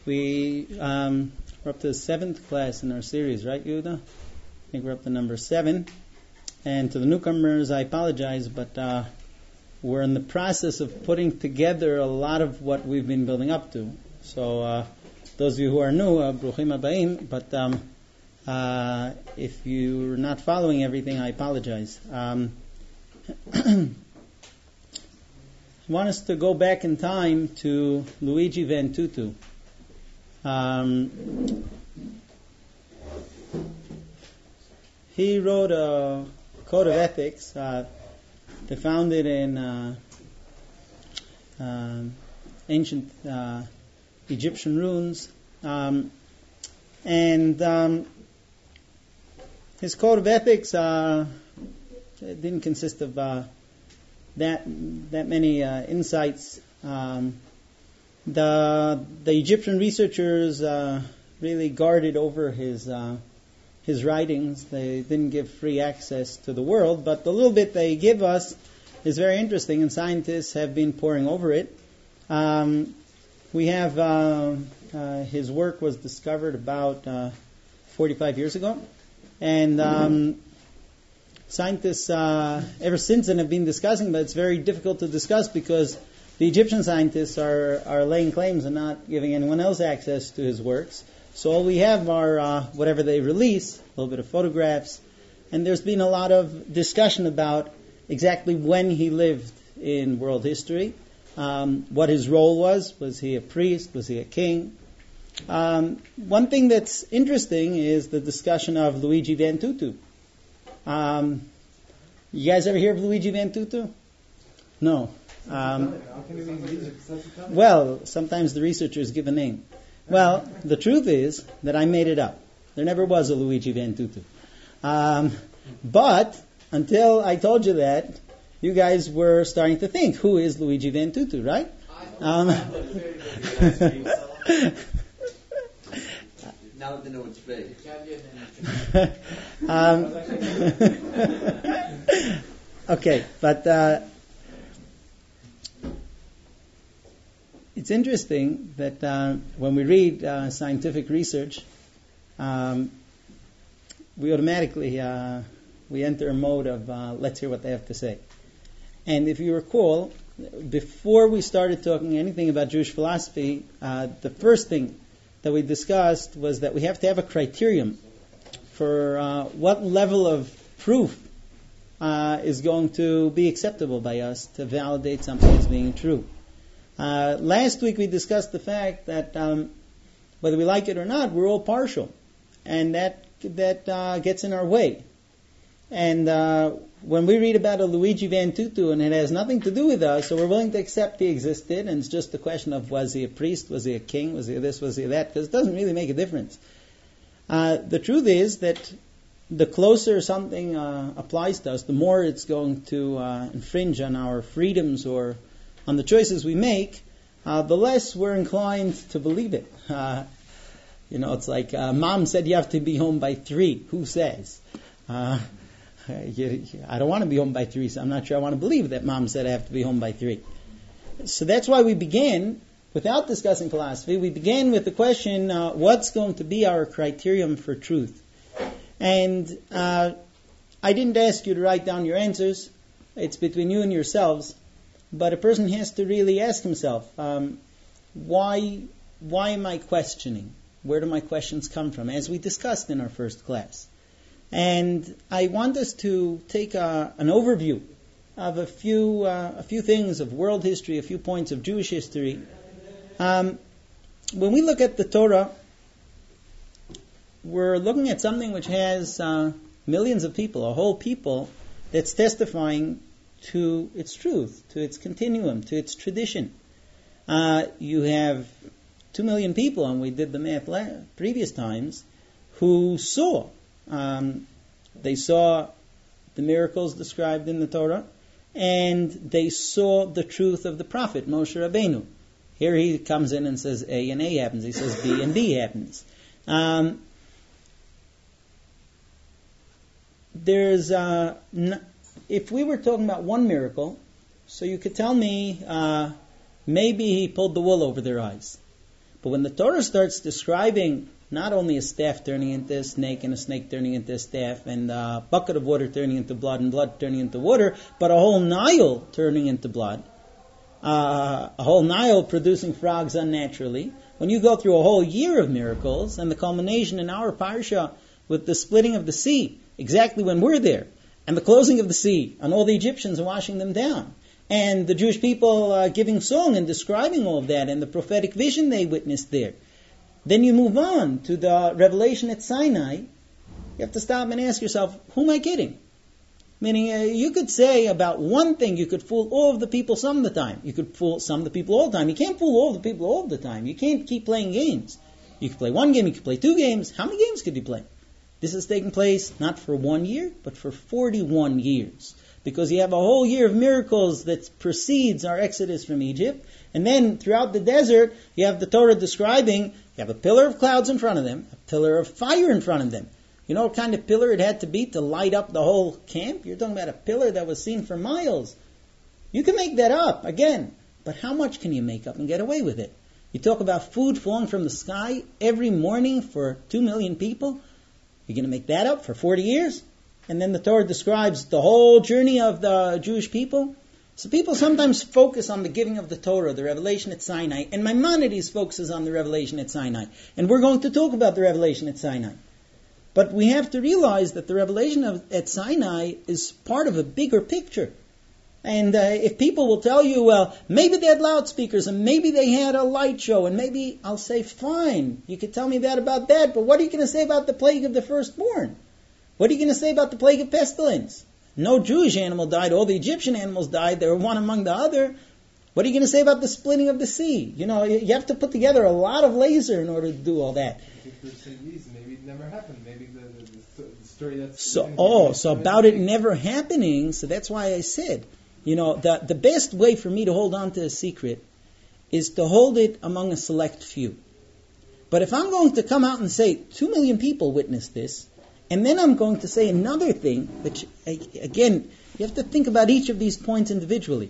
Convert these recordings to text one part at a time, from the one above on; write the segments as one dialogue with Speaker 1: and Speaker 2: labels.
Speaker 1: We're up to the 7th class in our series, right, Yehuda? I think we're up to number 7. And to the newcomers, I apologize, but we're in the process of putting together a lot of what we've been building up to. So those of you who are new, bruchim habayim, but if you're not following everything, I apologize. I want us to go back in time to Luigi Van Tutu. He wrote a code of ethics. They found it in ancient Egyptian ruins, and his code of ethics didn't consist of that many insights. The Egyptian researchers really guarded over his writings. They didn't give free access to the world, but the little bit they give us is very interesting, and scientists have been poring over it. We have his work was discovered about 45 years ago, and scientists ever since then have been discussing, but it's very difficult to discuss because the Egyptian scientists are laying claims and not giving anyone else access to his works. So all we have are whatever they release, a little bit of photographs, and there's been a lot of discussion about exactly when he lived in world history, what his role was. Was he a priest? Was he a king? One thing that's interesting is the discussion of Luigi Van Tutu. You guys ever hear of Luigi Van Tutu? No. Well, sometimes the researchers give a name. Well, the truth is that I made it up. There never was a Luigi Van Tutu. But until I told you that, you guys were starting to think, who is Luigi Van Tutu, right?
Speaker 2: Now that they know it's fake.
Speaker 1: Okay, but it's interesting that when we read scientific research, we automatically we enter a mode of let's hear what they have to say. And if you recall, before we started talking anything about Jewish philosophy, the first thing that we discussed was that we have to have a criterion for what level of proof is going to be acceptable by us to validate something as being true. Last week we discussed the fact that whether we like it or not, we're all partial, and that gets in our way. And when we read about a Luigi Van Tutu and it has nothing to do with us, so we're willing to accept he existed, and it's just a question of was he a priest, was he a king, was he this, was he that, because it doesn't really make a difference. The truth is that the closer something applies to us, the more it's going to infringe on our freedoms or on the choices we make, the less we're inclined to believe it. It's like Mom said you have to be home by 3. Who says? I don't want to be home by 3, so I'm not sure I want to believe that Mom said I have to be home by 3. So that's why we began, without discussing philosophy, we began with the question, what's going to be our criterion for truth? And I didn't ask you to write down your answers. It's between you and yourselves. But a person has to really ask himself, why am I questioning? Where do my questions come from? As we discussed in our first class. And I want us to take an overview of a few things of world history, a few points of Jewish history. When we look at the Torah, we're looking at something which has millions of people, a whole people, that's testifying to its truth, to its continuum, to its tradition. You have 2 million people, and we did the math previous times, who saw. They saw the miracles described in the Torah, and they saw the truth of the prophet, Moshe Rabbeinu. Here he comes in and says A and A happens. He says B and B happens. If we were talking about one miracle, so you could tell me maybe he pulled the wool over their eyes. But when the Torah starts describing not only a staff turning into a snake and a snake turning into a staff and a bucket of water turning into blood and blood turning into water, but a whole Nile turning into blood, a whole Nile producing frogs unnaturally, when you go through a whole year of miracles and the culmination in our parsha with the splitting of the sea, exactly when we're there, and the closing of the sea and all the Egyptians washing them down, and the Jewish people giving song and describing all of that and the prophetic vision they witnessed there. Then you move on to the revelation at Sinai. You have to stop and ask yourself, who am I kidding? Meaning, you could say about one thing, you could fool all of the people some of the time. You could fool some of the people all the time. You can't fool all of the people all the time. You can't keep playing games. You could play one game, you could play two games. How many games could you play? This has taken place not for 1 year, but for 41 years. Because you have a whole year of miracles that precedes our exodus from Egypt. And then throughout the desert, you have the Torah describing, you have a pillar of clouds in front of them, a pillar of fire in front of them. You know what kind of pillar it had to be to light up the whole camp? You're talking about a pillar that was seen for miles. You can make that up, again. But how much can you make up and get away with it? You talk about food falling from the sky every morning for 2 million people. You're going to make that up for 40 years? And then the Torah describes the whole journey of the Jewish people. So people sometimes focus on the giving of the Torah, the revelation at Sinai, and Maimonides focuses on the revelation at Sinai. And we're going to talk about the revelation at Sinai. But we have to realize that the revelation at Sinai is part of a bigger picture. And if people will tell you, well, maybe they had loudspeakers and maybe they had a light show, and maybe I'll say, fine, you could tell me that about that, but what are you going to say about the plague of the firstborn? What are you going to say about the plague of pestilence? No Jewish animal died, all the Egyptian animals died, they were one among the other. What are you going to say about the splitting of the sea? You know, you have to put together a lot of laser in order to do all that.
Speaker 3: Maybe it never happened. Maybe the story that's...
Speaker 1: So about it never happening, so that's why I said, you know, the best way for me to hold on to a secret is to hold it among a select few. But if I'm going to come out and say 2 million people witnessed this, and then I'm going to say another thing, which, again, you have to think about each of these points individually.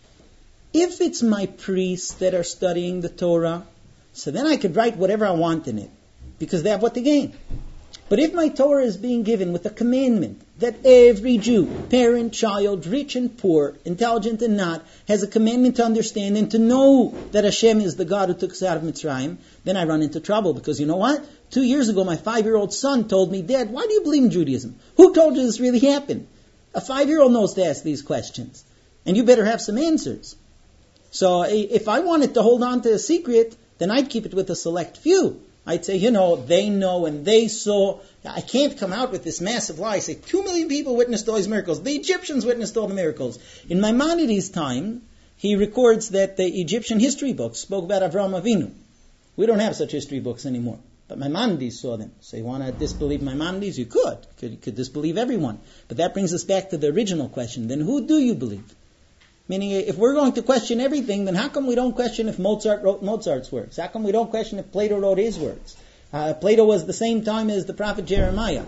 Speaker 1: If it's my priests that are studying the Torah, so then I could write whatever I want in it, because they have what to gain. But if my Torah is being given with a commandment that every Jew, parent, child, rich and poor, intelligent and not, has a commandment to understand and to know that Hashem is the God who took us out of Mitzrayim, then I run into trouble. Because you know what? 2 years ago, my 5-year-old son told me, Dad, why do you believe in Judaism? Who told you this really happened? A 5-year-old knows to ask these questions. And you better have some answers. So if I wanted to hold on to a secret, then I'd keep it with a select few. I'd say, you know, they know and they saw. I can't come out with this massive lie. I say 2 million people witnessed all these miracles. The Egyptians witnessed all the miracles. In Maimonides' time, he records that the Egyptian history books spoke about Avraham Avinu. We don't have such history books anymore. But Maimonides saw them. So you want to disbelieve Maimonides? You could. You could disbelieve everyone. But that brings us back to the original question. Then who do you believe? Meaning, if we're going to question everything, then how come we don't question if Mozart wrote Mozart's works? How come we don't question if Plato wrote his works? Plato was the same time as the prophet Jeremiah.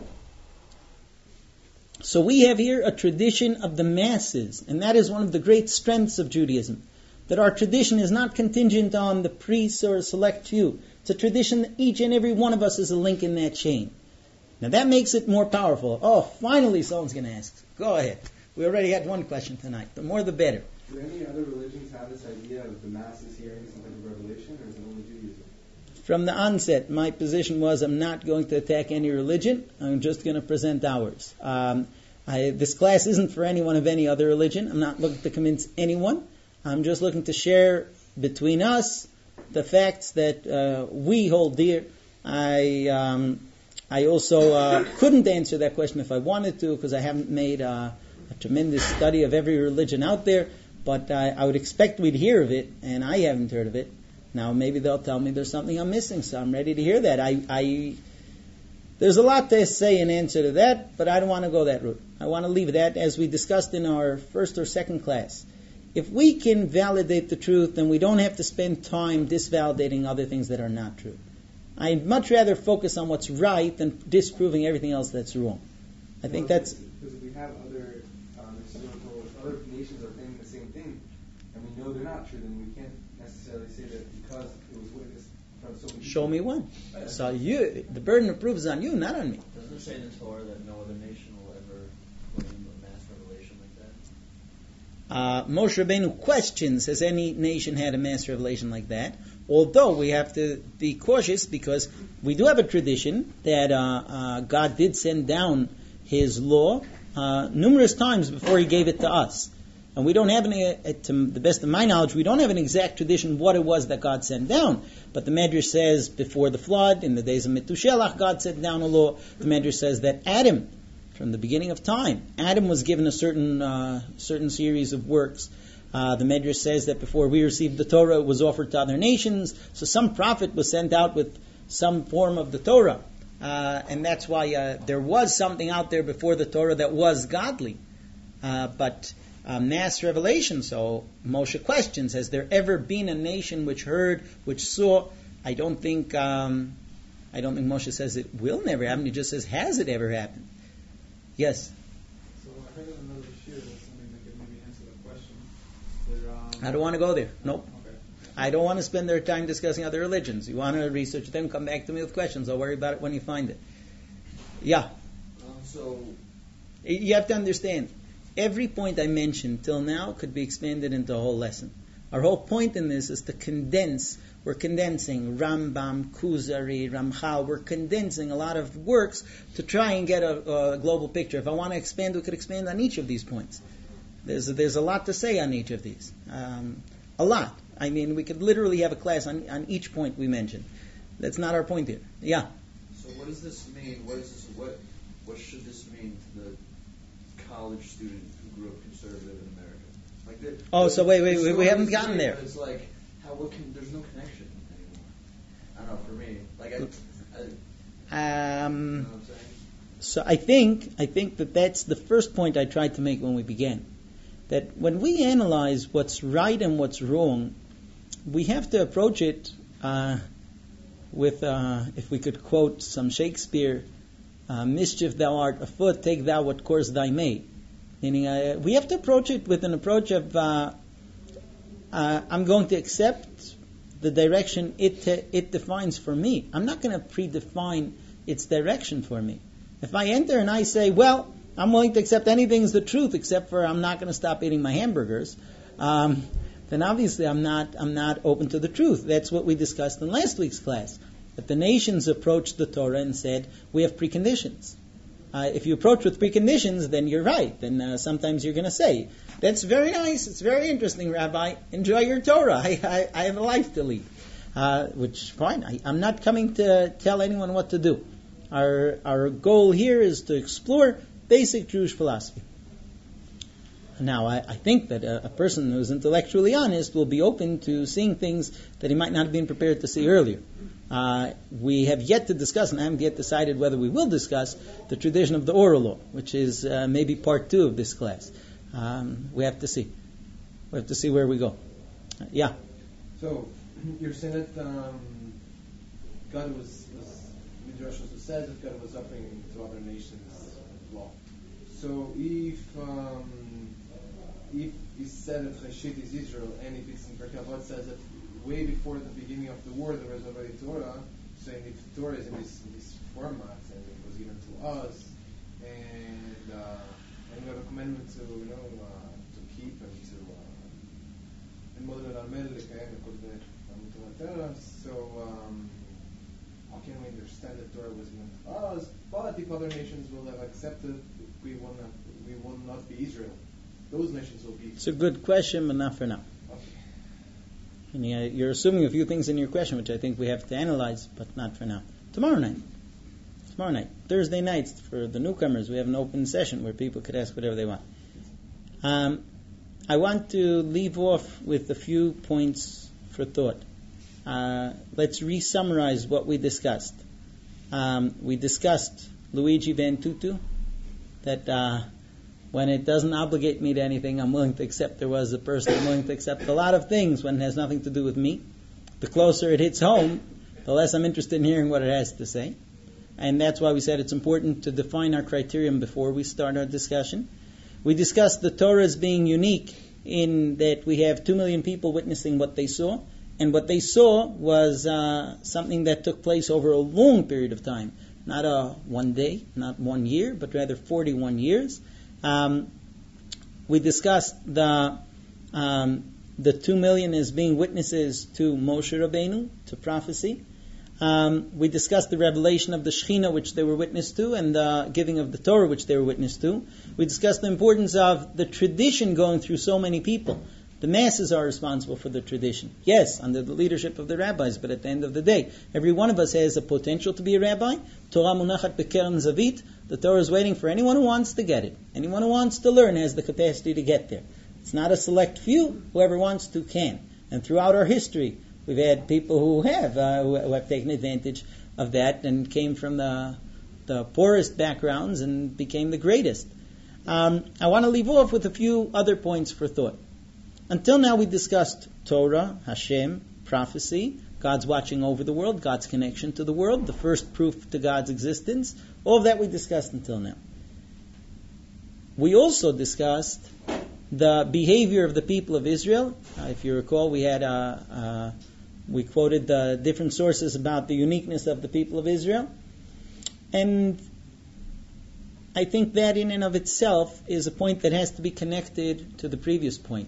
Speaker 1: So we have here a tradition of the masses, and that is one of the great strengths of Judaism, that our tradition is not contingent on the priests or a select few. It's a tradition that each and every one of us is a link in that chain. Now that makes it more powerful. Oh, finally someone's going to ask. Go ahead. We already had one question tonight. The more the better.
Speaker 3: Do any other religions have this idea of the masses hearing some type of revelation, or is it only Judaism?
Speaker 1: From the onset, my position was I'm not going to attack any religion. I'm just going to present ours. This class isn't for anyone of any other religion. I'm not looking to convince anyone. I'm just looking to share between us the facts that we hold dear. I also couldn't answer that question if I wanted to, because I haven't made a tremendous study of every religion out there, but I would expect we'd hear of it, and I haven't heard of it. Now maybe they'll tell me there's something I'm missing, so I'm ready to hear that. There's a lot to say in answer to that, but I don't want to go that route. I want to leave that as we discussed in our first or second class. If we can validate the truth, then we don't have to spend time disvalidating other things that are not true. I'd much rather focus on what's right than disproving everything else that's wrong. I think that's...
Speaker 3: Because if we have other nations are saying the same thing, and we know they're not true, then we can't necessarily say that because it was witnessed
Speaker 1: Show me one. So the burden of proof is on you, not on me.
Speaker 2: Doesn't it say in the Torah that no other nation will ever claim a mass revelation like that?
Speaker 1: Moshe Rabbeinu questions, has any nation had a mass revelation like that? Although we have to be cautious because we do have a tradition that God did send down His law numerous times before He gave it to us. And we don't have to the best of my knowledge, we don't have an exact tradition what it was that God sent down. But the Medrash says before the flood, in the days of Metushelach, God sent down a law. The Medrash says that Adam, from the beginning of time, Adam was given a certain series of works. The Medrash says that before we received the Torah, it was offered to other nations. So some prophet was sent out with some form of the Torah. And that's why there was something out there before the Torah that was godly. But mass revelation, so Moshe questions, has there ever been a nation which heard, which saw? I don't think Moshe says it will never happen. He just says, has it ever happened? Yes?
Speaker 3: So I heard in another shir that something that could maybe answer the question.
Speaker 1: I don't want to go there. Nope.
Speaker 3: Okay.
Speaker 1: I don't want to spend their time discussing other religions. You want to research them, come back to me with questions. I'll worry about it when you find it. Yeah.
Speaker 2: So
Speaker 1: You have to understand, every point I mentioned till now could be expanded into a whole lesson. Our whole point in this is to condense. We're condensing Rambam, Kuzari, Ramchal. We're condensing a lot of works to try and get a global picture. If I want to expand, we could expand on each of these points. There's a lot to say on each of these. A lot. I mean, we could literally have a class on each point we mentioned. That's not our point here. Yeah.
Speaker 2: So what does this mean? What should this mean to the college student who grew up conservative in America?
Speaker 1: So wait, we haven't gotten there.
Speaker 2: It's like, there's no connection anymore. I don't know, for me. You know what I'm saying?
Speaker 1: So I think that's the first point I tried to make when we began. That when we analyze what's right and what's wrong, we have to approach it with, if we could quote some Shakespeare, mischief thou art afoot, take thou what course thy may. Meaning, we have to approach it with an approach of, I'm going to accept the direction it defines for me. I'm not going to predefine its direction for me. If I enter and I say, well, I'm willing to accept anything as the truth, except for I'm not going to stop eating my hamburgers, then obviously I'm not open to the truth. That's what we discussed in last week's class. That the nations approached the Torah and said, we have preconditions. If you approach with preconditions, then you're right. Then sometimes you're going to say, that's very nice, it's very interesting, Rabbi, enjoy your Torah. I have a life to lead. Which, fine, I'm not coming to tell anyone what to do. Our goal here is to explore basic Jewish philosophy. Now, I think that a person who's intellectually honest will be open to seeing things that he might not have been prepared to see earlier. We have yet to discuss, and I haven't yet decided whether we will discuss, the tradition of the oral law, which is maybe part 2 of this class. We have to see. We have to see where we go. Yeah.
Speaker 3: So, you're saying that God was Midrash also says that God was offering to other nations law. So if he said that Cheshit is Israel, and if it's in Pirkei Avot says that way before the beginning of the war there was already Torah, so if Torah is in this format and it was given to us, and we have a commandment to keep and to so how can we understand that Torah was given to us? But if other nations will have accepted, we will not be Israel. Those nations will be.
Speaker 1: It's a good question, but not for now.
Speaker 3: Okay.
Speaker 1: You're assuming a few things in your question, which I think we have to analyze, but not for now. Tomorrow night, Thursday nights, for the newcomers, we have an open session where people could ask whatever they want. I want to leave off with a few points for thought. Let's re-summarize what we discussed. We discussed Luigi Van Tutu, that when it doesn't obligate me to anything, I'm willing to accept there was a person. I'm willing to accept a lot of things when it has nothing to do with me. The closer it hits home, the less I'm interested in hearing what it has to say. And that's why we said it's important to define our criterion before we start our discussion. We discussed the Torah as being unique in that we have 2 million people witnessing what they saw, And what they saw was something that took place over a long period of time. Not one day, not 1 year, but rather 41 years. We discussed the 2 million as being witnesses to Moshe Rabbeinu, to prophecy. We discussed the revelation of the Shekhinah, which they were witness to, and the giving of the Torah, which they were witness to. We discussed the importance of the tradition going through so many people. The masses are responsible for the tradition. Yes, under the leadership of the rabbis, but at the end of the day, every one of us has a potential to be a rabbi. Torah munachat bekeren zavit. The Torah is waiting for anyone who wants to get it. Anyone who wants to learn has the capacity to get there. It's not a select few. Whoever wants to can. And throughout our history, we've had people who have taken advantage of that and came from the poorest backgrounds and became the greatest. I want to leave off with a few other points for thought. Until now we discussed Torah, Hashem, prophecy, God's watching over the world, God's connection to the world, the first proof to God's existence. All of that we discussed until now. We also discussed the behavior of the people of Israel. If you recall, we quoted the different sources about the uniqueness of the people of Israel. And I think that in and of itself is a point that has to be connected to the previous point.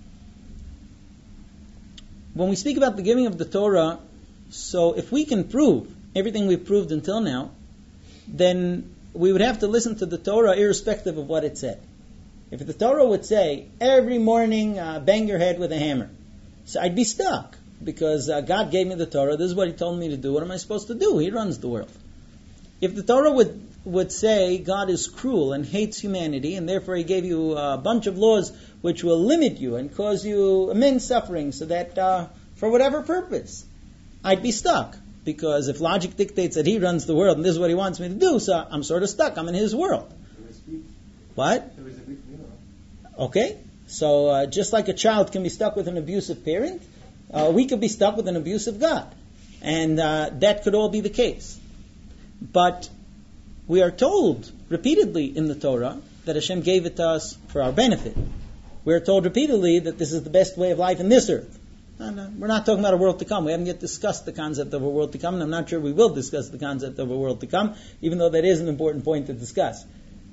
Speaker 1: When we speak about the giving of the Torah, so if we can prove everything we've proved until now, then we would have to listen to the Torah irrespective of what it said. If the Torah would say, every morning bang your head with a hammer, so I'd be stuck, because God gave me the Torah, this is what He told me to do, what am I supposed to do? He runs the world. If the Torah would say God is cruel and hates humanity, and therefore He gave you a bunch of laws which will limit you and cause you immense suffering, so that for whatever purpose, I'd be stuck. Because if logic dictates that He runs the world and this is what He wants me to do, so I'm sort of stuck. I'm in His world. What? Okay. So just like a child can be stuck with an abusive parent, we could be stuck with an abusive God. And that could all be the case. But we are told repeatedly in the Torah that Hashem gave it to us for our benefit. We are told repeatedly that this is the best way of life in this earth. And, we're not talking about a world to come. We haven't yet discussed the concept of a world to come, and I'm not sure we will discuss the concept of a world to come, even though that is an important point to discuss.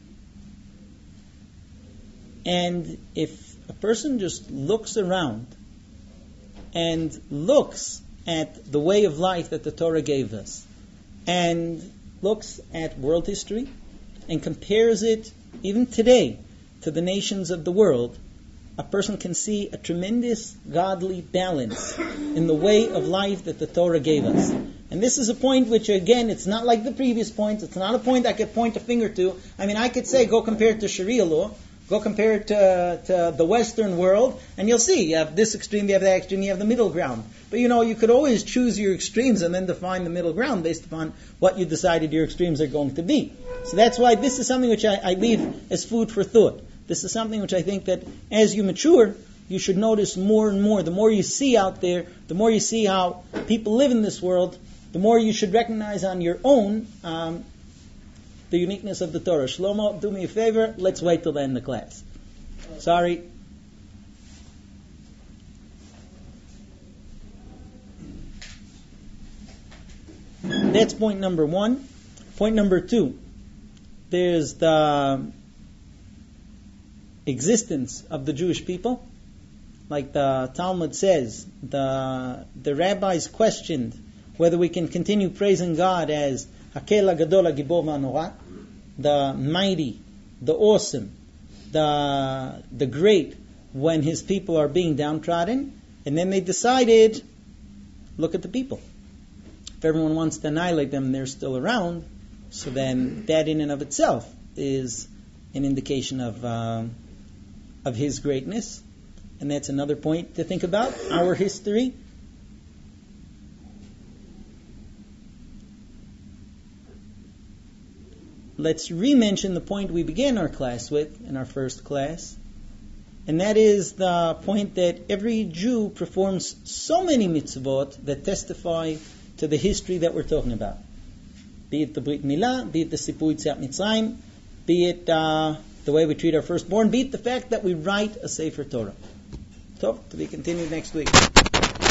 Speaker 1: And if a person just looks around and looks at the way of life that the Torah gave us, and looks at world history, and compares it, even today, to the nations of the world, a person can see a tremendous godly balance in the way of life that the Torah gave us. And this is a point which, again, it's not like the previous points. It's not a point I could point a finger to. I mean, I could say, go compare it to Sharia law, go compare it to the Western world, and you'll see, you have this extreme, you have that extreme, you have the middle ground. But you could always choose your extremes and then define the middle ground based upon what you decided your extremes are going to be. So that's why this is something which I leave as food for thought. This is something which I think that as you mature, you should notice more and more. The more you see out there, the more you see how people live in this world, the more you should recognize on your own the uniqueness of the Torah. Shlomo, do me a favor, let's wait till the end of the class. Sorry. That's point number one. Point number two, there's the existence of the Jewish people. Like the Talmud says, the rabbis questioned whether we can continue praising God as Hakel HaGadol HaGibor VaNorah, the mighty, the awesome, the great, when His people are being downtrodden. And then they decided, look at the people. If everyone wants to annihilate them and they're still around, so then that in and of itself is an indication of His greatness. And that's another point to think about. Our history. Let's re-mention the point we began our class with in our first class. And that is the point that every Jew performs so many mitzvot that testify to the history that we're talking about. Be it the Brit Milah, be it the Sipur Yetziat Mitzrayim, be it the way we treat our firstborn, be it the fact that we write a Sefer Torah. So, to be continued next week.